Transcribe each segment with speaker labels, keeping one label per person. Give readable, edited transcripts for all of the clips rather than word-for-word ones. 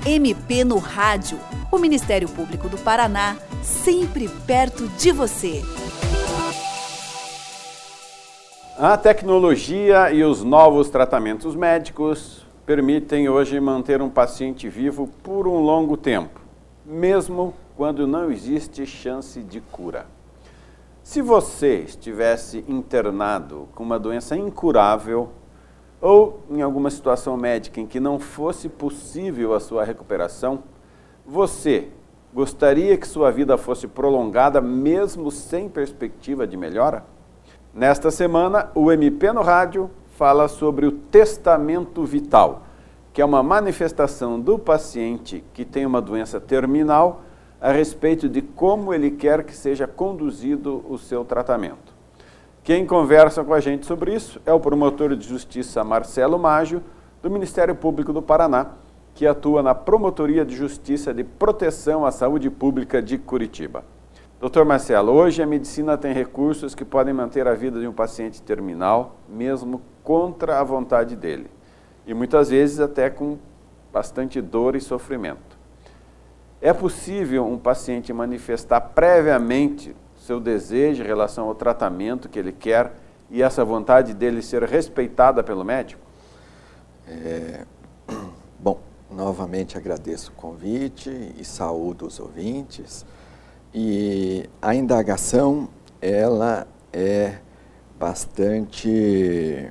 Speaker 1: MP no Rádio, o Ministério Público do Paraná, sempre perto de você.
Speaker 2: A tecnologia e os novos tratamentos médicos permitem hoje manter um paciente vivo por um longo tempo, mesmo quando não existe chance de cura. Se você estivesse internado com uma doença incurável ou em alguma situação médica em que não fosse possível a sua recuperação, você gostaria que sua vida fosse prolongada mesmo sem perspectiva de melhora? Nesta semana, o MP no Rádio fala sobre o testamento vital, que é uma manifestação do paciente que tem uma doença terminal a respeito de como ele quer que seja conduzido o seu tratamento. Quem conversa com a gente sobre isso é o promotor de justiça Marcelo Maggio, do Ministério Público do Paraná, que atua na Promotoria de Justiça de Proteção à Saúde Pública de Curitiba. Doutor Marcelo, hoje a medicina tem recursos que podem manter a vida de um paciente terminal, mesmo contra a vontade dele, e muitas vezes até com bastante dor e sofrimento. É possível um paciente manifestar previamente seu desejo em relação ao tratamento que ele quer e essa vontade dele ser respeitada pelo médico?
Speaker 3: Bom, novamente agradeço o convite e saúdo os ouvintes. E a indagação, ela é bastante...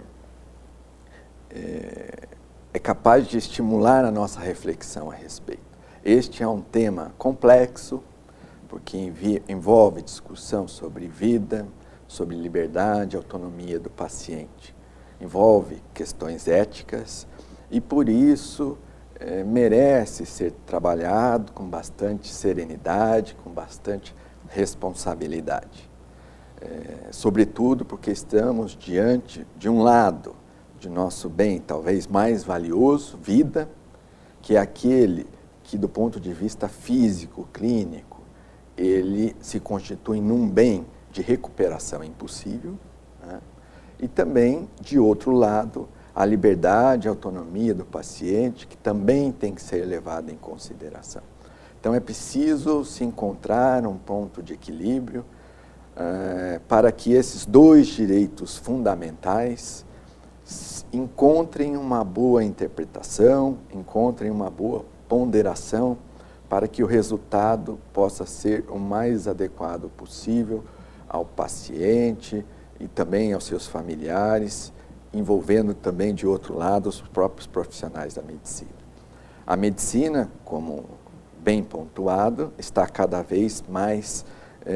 Speaker 3: é capaz de estimular a nossa reflexão a respeito. Este é um tema complexo, porque envolve discussão sobre vida, sobre liberdade e autonomia do paciente. Envolve questões éticas e, por isso, merece ser trabalhado com bastante serenidade, com bastante responsabilidade. Sobretudo porque estamos diante, de um lado, de nosso bem talvez mais valioso, vida, que é aquele que, do ponto de vista físico, clínico, ele se constitui num bem de recuperação impossível, né? E também, de outro lado, a liberdade e a autonomia do paciente, que também tem que ser levada em consideração. Então, é preciso se encontrar um ponto de equilíbrio para que esses dois direitos fundamentais encontrem uma boa interpretação, encontrem uma boa ponderação, para que o resultado possa ser o mais adequado possível ao paciente e também aos seus familiares, envolvendo também, de outro lado, os próprios profissionais da medicina. A medicina, como bem pontuado, está cada vez mais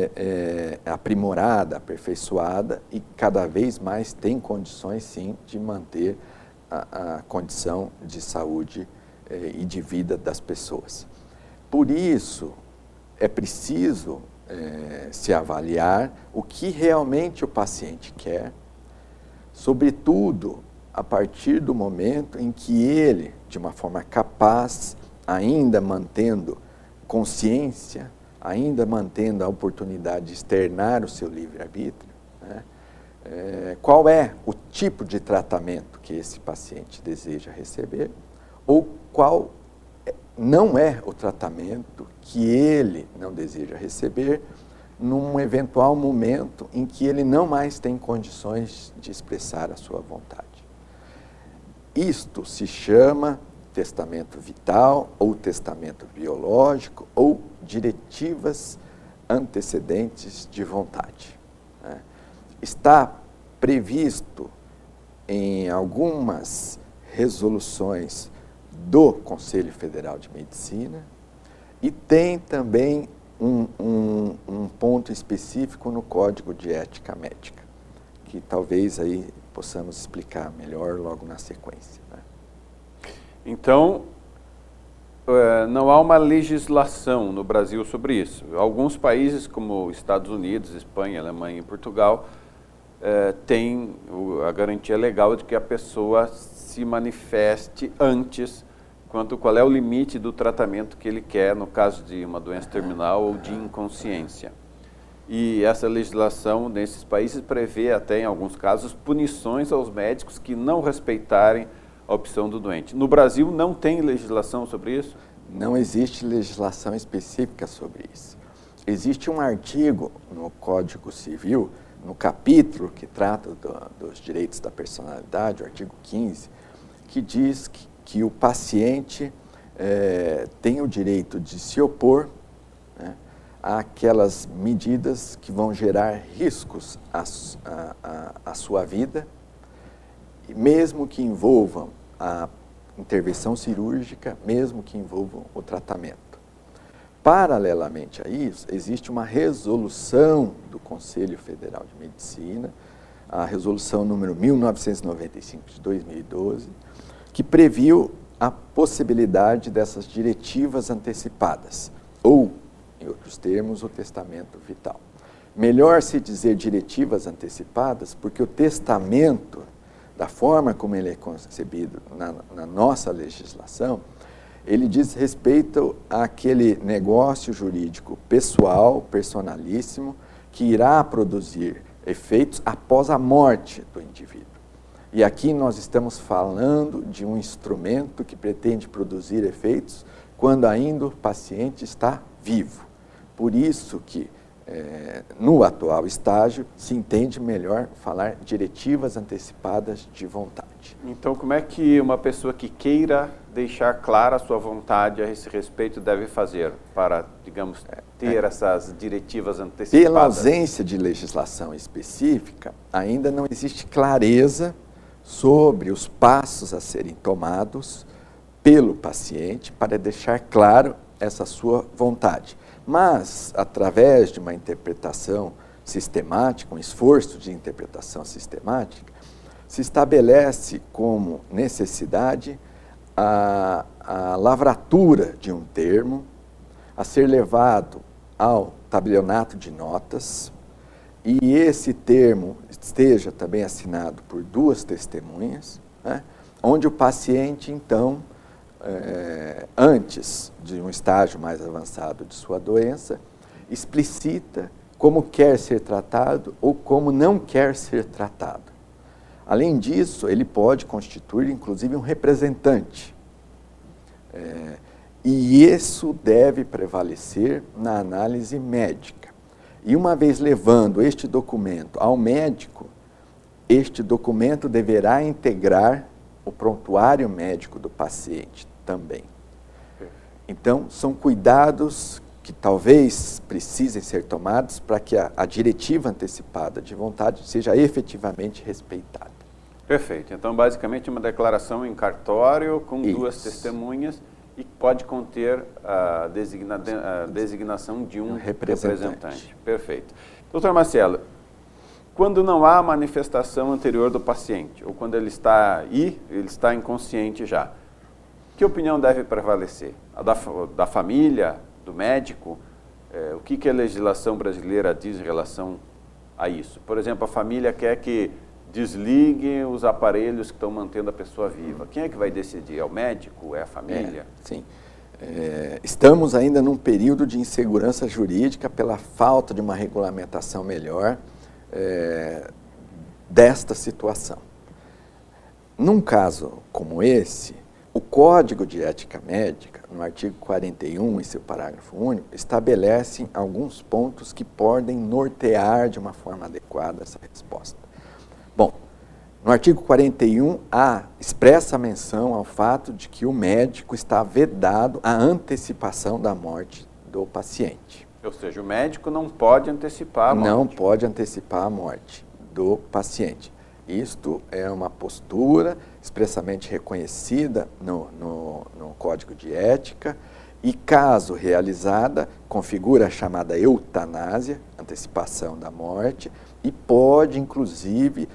Speaker 3: aprimorada, aperfeiçoada e cada vez mais tem condições, sim, de manter a condição de saúde e de vida das pessoas. Por isso, é preciso se avaliar o que realmente o paciente quer, sobretudo a partir do momento em que ele, de uma forma capaz, ainda mantendo consciência, ainda mantendo a oportunidade de externar o seu livre-arbítrio, né? Qual é o tipo de tratamento que esse paciente deseja receber ou qual não é o tratamento que ele não deseja receber num eventual momento em que ele não mais tem condições de expressar a sua vontade. Isto se chama testamento vital ou testamento biológico ou diretivas antecedentes de vontade, né? Está previsto em algumas resoluções do Conselho Federal de Medicina e tem também um ponto específico no Código de Ética Médica, que talvez aí possamos explicar melhor logo na sequência, né?
Speaker 2: Então, não há uma legislação no Brasil sobre isso. Alguns países, como Estados Unidos, Espanha, Alemanha e Portugal, têm a garantia legal de que a pessoa se manifeste antes qual é o limite do tratamento que ele quer no caso de uma doença terminal ou de inconsciência. E essa legislação nesses países prevê até, em alguns casos, punições aos médicos que não respeitarem a opção do doente. No Brasil não tem legislação sobre isso?
Speaker 3: Não existe legislação específica sobre isso. Existe um artigo no Código Civil, no capítulo que trata dos direitos da personalidade, o artigo 15, que diz que o paciente tem o direito de se opor, né, àquelas medidas que vão gerar riscos à sua vida, mesmo que envolvam a intervenção cirúrgica, mesmo que envolvam o tratamento. Paralelamente a isso, existe uma resolução do Conselho Federal de Medicina, a resolução número 1995 de 2012, que previu a possibilidade dessas diretivas antecipadas, ou, em outros termos, o testamento vital. Melhor se dizer diretivas antecipadas, porque o testamento, da forma como ele é concebido na nossa legislação, ele diz respeito àquele negócio jurídico pessoal, personalíssimo, que irá produzir efeitos após a morte do indivíduo. E aqui nós estamos falando de um instrumento que pretende produzir efeitos quando ainda o paciente está vivo. Por isso que, no atual estágio, se entende melhor falar diretivas antecipadas de vontade.
Speaker 2: Então, como é que uma pessoa que queira deixar clara a sua vontade a esse respeito deve fazer para, digamos, ter essas diretivas antecipadas?
Speaker 3: Pela ausência de legislação específica, ainda não existe clareza sobre os passos a serem tomados pelo paciente para deixar claro essa sua vontade. Mas, através de uma interpretação sistemática, um esforço de interpretação sistemática, se estabelece como necessidade a lavratura de um termo a ser levado ao tabelionato de notas, e esse termo esteja também assinado por 2 testemunhas, né, onde o paciente, então, antes de um estágio mais avançado de sua doença, explicita como quer ser tratado ou como não quer ser tratado. Além disso, ele pode constituir, inclusive, um representante. E isso deve prevalecer na análise médica. E uma vez levando este documento ao médico, este documento deverá integrar o prontuário médico do paciente também. Então, são cuidados que talvez precisem ser tomados para que a diretiva antecipada de vontade seja efetivamente respeitada.
Speaker 2: Perfeito. Então, basicamente, uma declaração em cartório com 2 testemunhas e pode conter a designação de um representante. Perfeito. Doutor Marcelo, quando não há manifestação anterior do paciente, ou quando ele está inconsciente já, que opinião deve prevalecer? A da família, do médico? O que a legislação brasileira diz em relação a isso? Por exemplo, a família quer que desligue os aparelhos que estão mantendo a pessoa viva. Quem é que vai decidir? É o médico? É a família?
Speaker 3: Sim. Estamos ainda num período de insegurança jurídica pela falta de uma regulamentação melhor desta situação. Num caso como esse, o Código de Ética Médica, no artigo 41, em seu parágrafo único, estabelece alguns pontos que podem nortear de uma forma adequada essa resposta. Bom, no artigo 41, há expressa menção ao fato de que o médico está vedado à antecipação da morte do paciente.
Speaker 2: Ou seja, o médico não pode antecipar a morte.
Speaker 3: Não pode antecipar a morte do paciente. Isto é uma postura expressamente reconhecida no Código de Ética e, caso realizada, configura a chamada eutanásia, antecipação da morte, e pode, inclusive,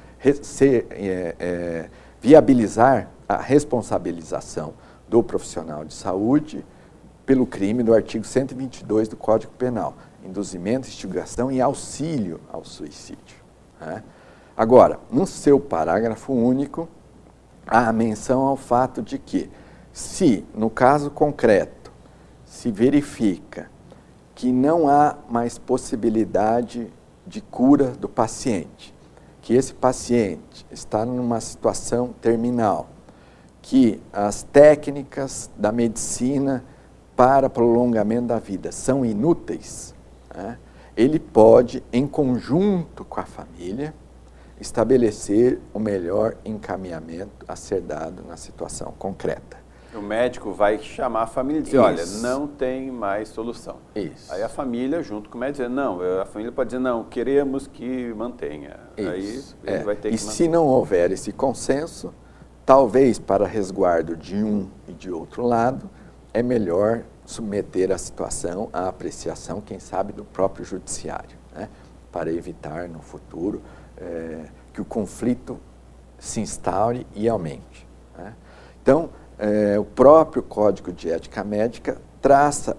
Speaker 3: viabilizar a responsabilização do profissional de saúde pelo crime do artigo 122 do Código Penal, induzimento, instigação e auxílio ao suicídio. Né? Agora, no seu parágrafo único, há a menção ao fato de que, se, no caso concreto, se verifica que não há mais possibilidade de cura do paciente, que esse paciente está numa situação terminal, que as técnicas da medicina para prolongamento da vida são inúteis, né, ele pode, em conjunto com a família, estabelecer o melhor encaminhamento a ser dado na situação concreta.
Speaker 2: O médico vai chamar a família e dizer, olha, não tem mais solução.
Speaker 3: Isso.
Speaker 2: Aí a família, junto com o médico, dizer, não, a família pode dizer, não, queremos que mantenha.
Speaker 3: Isso.
Speaker 2: Aí ele vai ter que manter.
Speaker 3: Se não houver esse consenso, talvez para resguardo de um e de outro lado, é melhor submeter a situação à apreciação, quem sabe, do próprio judiciário, né, para evitar no futuro que o conflito se instaure e aumente, né. Então, o próprio Código de Ética Médica traça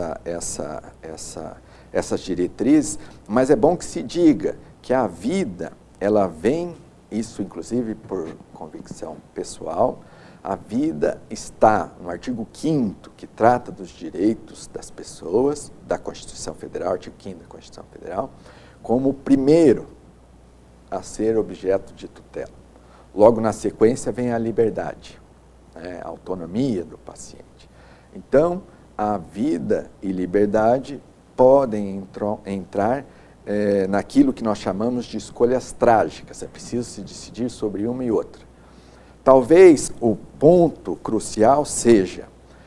Speaker 3: essas diretrizes, mas é bom que se diga que a vida, ela vem, isso inclusive por convicção pessoal, a vida está no artigo 5º, que trata dos direitos das pessoas, da Constituição Federal, artigo 5º da Constituição Federal, como o primeiro a ser objeto de tutela. Logo na sequência vem a liberdade, a autonomia do paciente. Então, a vida e liberdade podem entrar naquilo que nós chamamos de escolhas trágicas. É preciso se decidir sobre uma e outra. Talvez o ponto crucial seja,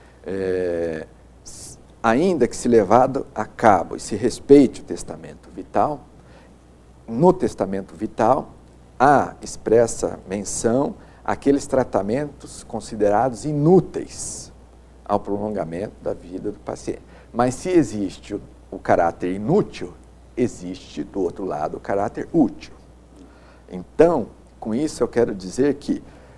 Speaker 3: ainda que se levado a cabo e se respeite o testamento vital, no testamento vital há expressa menção àqueles tratamentos considerados inúteis ao prolongamento da vida do paciente. Mas se existe o caráter inútil, existe do outro lado o caráter útil. Então, com isso eu quero dizer que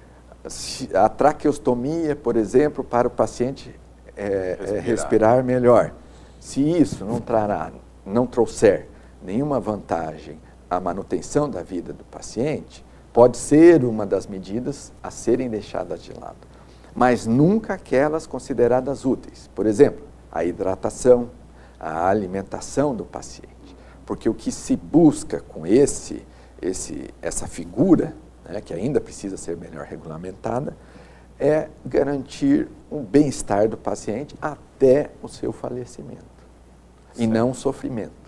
Speaker 3: a traqueostomia, por exemplo, para o paciente respirar melhor, se isso não trouxer nenhuma vantagem à manutenção da vida do paciente, pode ser uma das medidas a serem deixadas de lado, mas nunca aquelas consideradas úteis. Por exemplo, a hidratação, a alimentação do paciente, porque o que se busca com essa figura, né, que ainda precisa ser melhor regulamentada, é garantir o bem-estar do paciente até o seu falecimento, e não o sofrimento.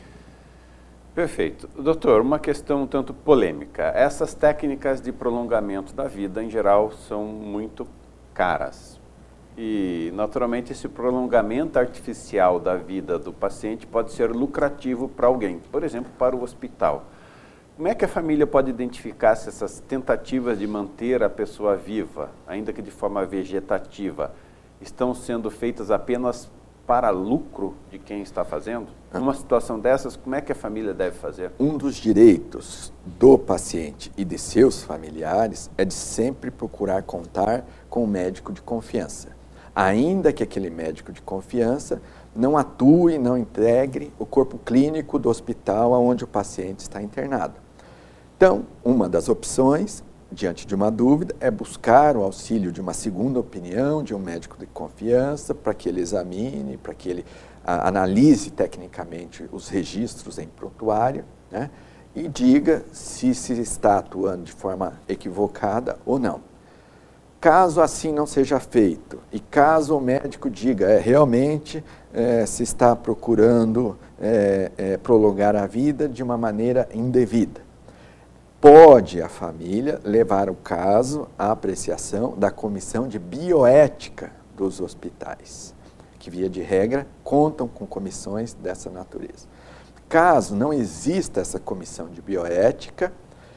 Speaker 2: Perfeito. Doutor, uma questão um tanto polêmica. Essas técnicas de prolongamento da vida, em geral, são muito caras. E, naturalmente, esse prolongamento artificial da vida do paciente pode ser lucrativo para alguém, por exemplo, para o hospital. Como é que a família pode identificar se essas tentativas de manter a pessoa viva, ainda que de forma vegetativa, estão sendo feitas apenas para lucro de quem está fazendo? Numa situação dessas, como é que a família deve fazer? Um
Speaker 3: dos direitos do paciente e de seus familiares é de sempre procurar contar com um médico de confiança, ainda que aquele médico de confiança não atue, não integre o corpo clínico do hospital onde o paciente está internado. Então, uma das opções, diante de uma dúvida, é buscar o auxílio de uma segunda opinião, de um médico de confiança, para que ele examine, para que ele analise tecnicamente os registros em prontuário, né, e diga se está atuando de forma equivocada ou não. Caso assim não seja feito, e caso o médico diga realmente se está procurando prolongar a vida de uma maneira indevida, pode a família levar o caso à apreciação da Comissão de Bioética dos hospitais, que, via de regra, contam com comissões dessa natureza. Caso não exista essa comissão de bioética,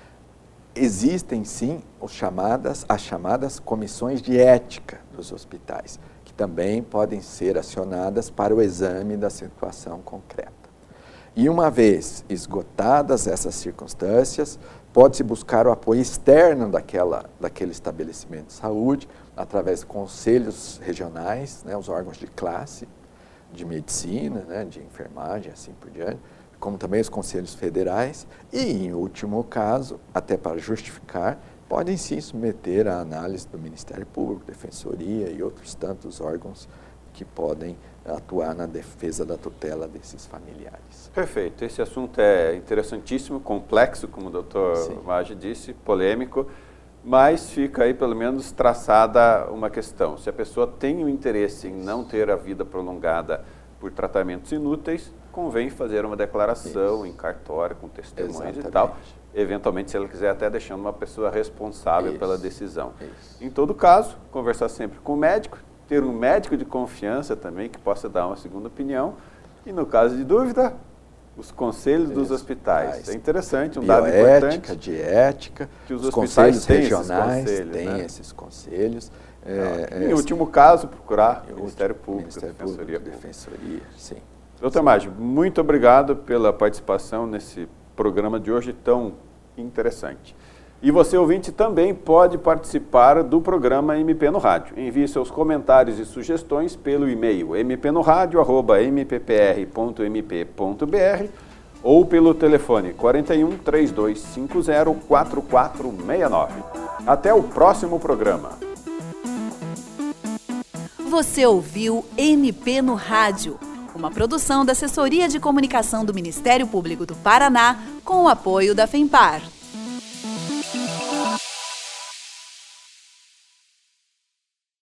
Speaker 3: existem sim as chamadas comissões de ética dos hospitais, que também podem ser acionadas para o exame da situação concreta. E uma vez esgotadas essas circunstâncias, pode-se buscar o apoio externo daquele estabelecimento de saúde, através de conselhos regionais, né, os órgãos de classe, de medicina, né, de enfermagem, assim por diante, como também os conselhos federais, e, em último caso, até para justificar, podem sim submeter à análise do Ministério Público, Defensoria e outros tantos órgãos que podem atuar na defesa da tutela desses familiares.
Speaker 2: Perfeito. Esse assunto é interessantíssimo, complexo, como o doutor Maggi disse, polêmico, Mas fica aí pelo menos traçada uma questão. Se a pessoa tem o interesse em não ter a vida prolongada por tratamentos inúteis, convém fazer uma declaração em cartório, com testemunhas e tal. Eventualmente, se ela quiser, até deixando uma pessoa responsável pela decisão. Em todo caso, conversar sempre com o médico, ter um médico de confiança também que possa dar uma segunda opinião. E no caso de dúvida, os conselhos dos hospitais. É interessante, um dado importante.
Speaker 3: De ética,
Speaker 2: que os
Speaker 3: conselhos
Speaker 2: têm
Speaker 3: regionais
Speaker 2: têm
Speaker 3: esses conselhos.
Speaker 2: Em último caso, procurar o Ministério Público,
Speaker 3: Defensoria, sim.
Speaker 2: Doutor Maggi, muito obrigado pela participação nesse programa de hoje tão interessante. E você, ouvinte, também pode participar do programa MP no Rádio. Envie seus comentários e sugestões pelo e-mail mpnoradio@mppr.mp.br ou pelo telefone 41 3250 4469. Até o próximo programa.
Speaker 1: Você ouviu MP no Rádio, uma produção da Assessoria de Comunicação do Ministério Público do Paraná com o apoio da FEMPAR.